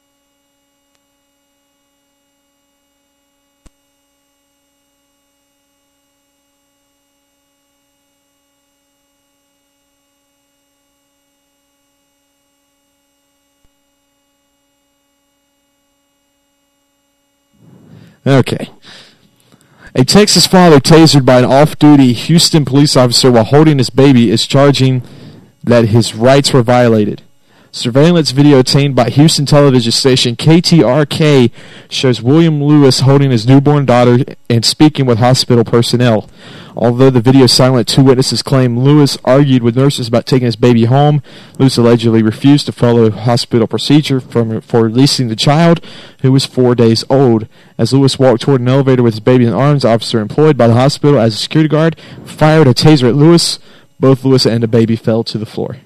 Okay. A Texas father tasered by an off-duty Houston police officer while holding his baby is charging that his rights were violated. Surveillance video obtained by Houston television station KTRK shows William Lewis holding his newborn daughter and speaking with hospital personnel. Although the video is silent, two witnesses claim Lewis argued with nurses about taking his baby home. Lewis allegedly refused to follow hospital procedure for releasing the child, who was 4 days old. As Lewis walked toward an elevator with his baby in arms, the officer employed by the hospital as a security guard fired a taser at Lewis. Both Lewis and the baby fell to the floor.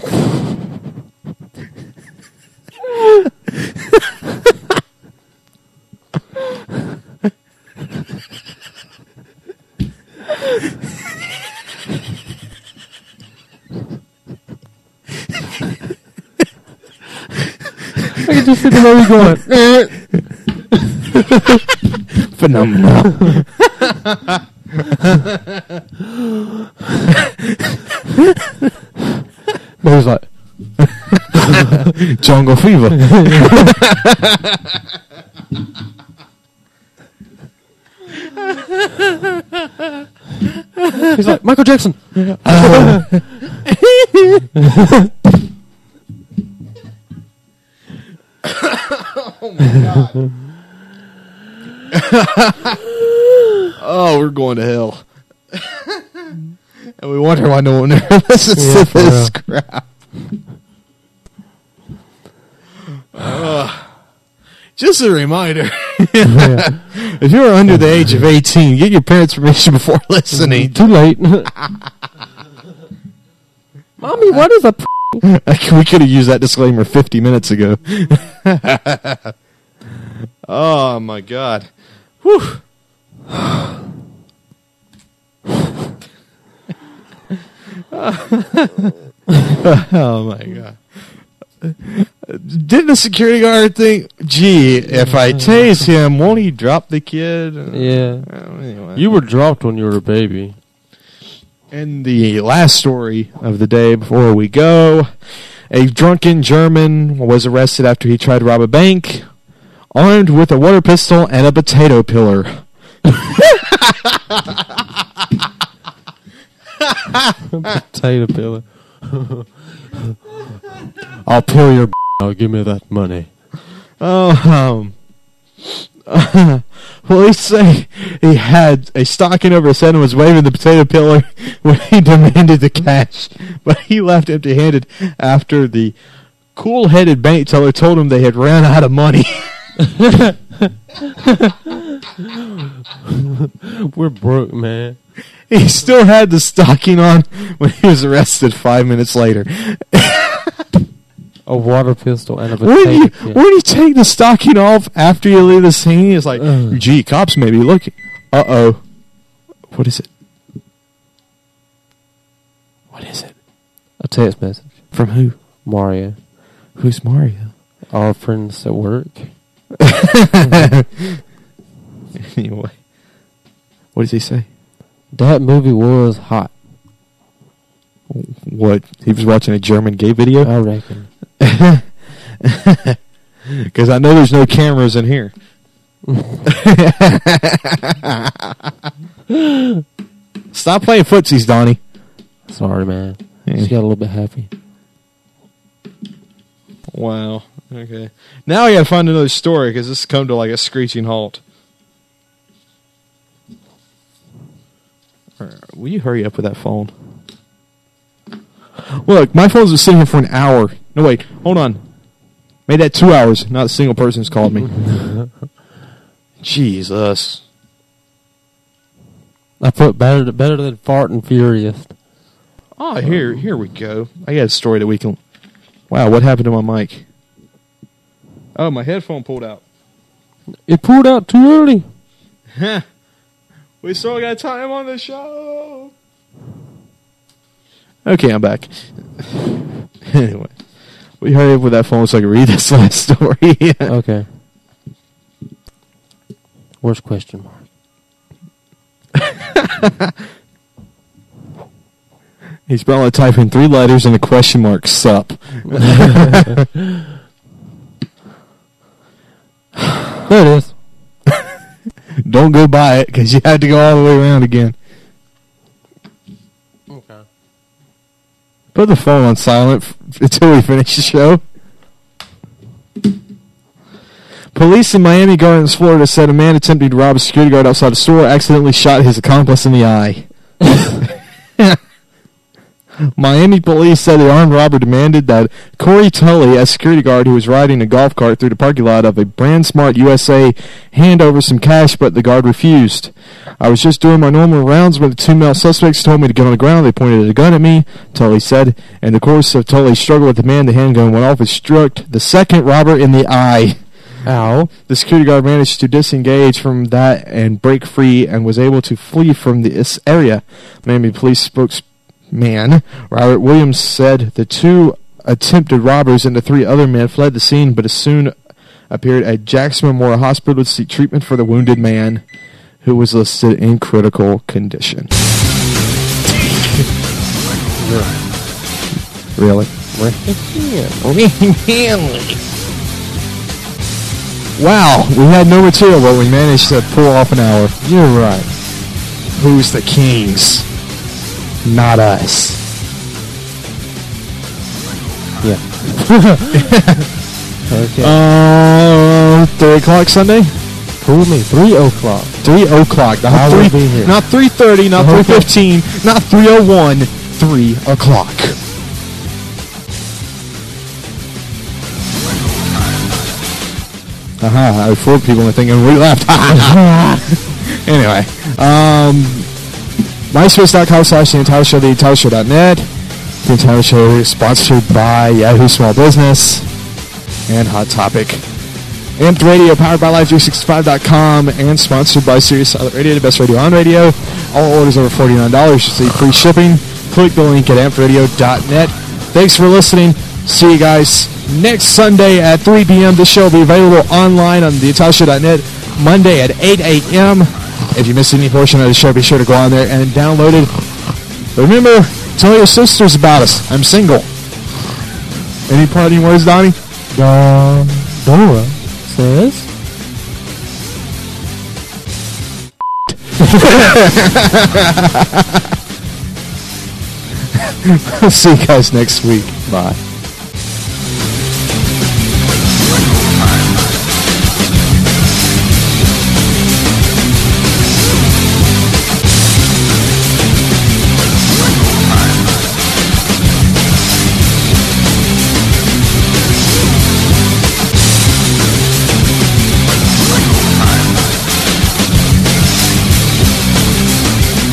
I can just see the baby going. Phenomenal. Baby's like, Jungle fever. he's like, Michael Jackson. Oh my God. Oh, we're going to hell. And we wonder why no one ever listens to this crap. Just a reminder. If you're under the age of 18, get your parents' permission before listening. Too late. Mommy, what is a We could have used that disclaimer 50 minutes ago. Oh, my God. Whew. Oh, my God. Didn't the security guard think, gee, if I tase him, won't he drop the kid? Yeah. Anyway. You were dropped when you were a baby. And the last story of the day before we go, a drunken German was arrested after he tried to rob a bank, armed with a water pistol and a potato peeler. Potato peeler. I'll peel your now give me that money. Police say he had a stocking over his head and was waving the potato peeler when he demanded the cash, but he left empty-handed after the cool-headed bank teller told him they had ran out of money. We're broke, man. He still had the stocking on when he was arrested 5 minutes later. A water pistol and a Wouldn't potato you, wouldn't you take the stocking off after you leave the scene? It's like, gee, cops may be looking. Uh-oh. What is it? What is it? A text message. From who? Mario. Who's Mario? Our friends at work. Anyway. What does he say? That movie was hot. What? He was watching a German gay video? I reckon. Because I know there's no cameras in here. Stop playing footsies, Donnie. Sorry, man. Just got a little bit happy. Wow. Okay. Now I gotta find another story because this has come to like a screeching halt. Will you hurry up with that phone? Look, my phone's been sitting here for an hour. No, wait. Hold on. Made that 2 hours. Not a single person's called me. Jesus. I put better than fart and furious. Oh, here we go. I got a story that we can... Wow, what happened to my mic? Oh, my headphone pulled out. It pulled out too early. We still got time on the show. Okay, I'm back. Anyway, we hurry up with that phone so I can read this last story. Okay. Where's question mark? He's probably typing 3 letters and a question mark. Sup. There it is. Don't go by it because you have to go all the way around again. Okay. Put the phone on silent until we finish the show. Police in Miami Gardens, Florida said a man attempting to rob a security guard outside a store accidentally shot his accomplice in the eye. Miami police said the armed robber demanded that Corey Tully, a security guard who was riding a golf cart through the parking lot of a BrandSmart USA, hand over some cash, but the guard refused. I was just doing my normal rounds when the 2 male suspects told me to get on the ground. They pointed a gun at me, Tully said. In the course of Tully's struggle with the man, the handgun went off and struck the second robber in the eye. Ow. The security guard managed to disengage from that and break free and was able to flee from this area. Miami police spokesman Robert Williams said the 2 attempted robbers and the 3 other men fled the scene, but as soon appeared at Jackson Memorial Hospital to seek treatment for the wounded man, who was listed in critical condition. Really? Wow, we had no material, but we managed to pull off an hour. You're right. Who's the kings? Not us. Yeah. Okay. 3 o'clock Sunday? Fool me. 3 o'clock. 3 o'clock. Not I will be here. Not 3:30, not 3:15, not 3:01. 3 o'clock. I fooled people into thinking we left. Anyway, MySpace.com/The Entire Show, TheEntireShow.net. The Entire Show is sponsored by Yahoo Small Business and Hot Topic. Amped Radio, powered by Live365.com, and sponsored by Sirius Satellite Radio, the best radio on radio. All orders over $49 receive free shipping. Click the link at ampedradio.net. Thanks for listening. See you guys next Sunday at 3 p.m. This show will be available online on TheEntireShow.net Monday at 8 a.m. If you missed any portion of the show, be sure to go on there and download it. Remember, tell your sisters about us. I'm single. Any parting words, Donnie? Dora says. I'll see you guys next week. Bye.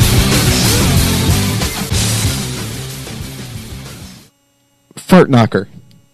Fart knocker.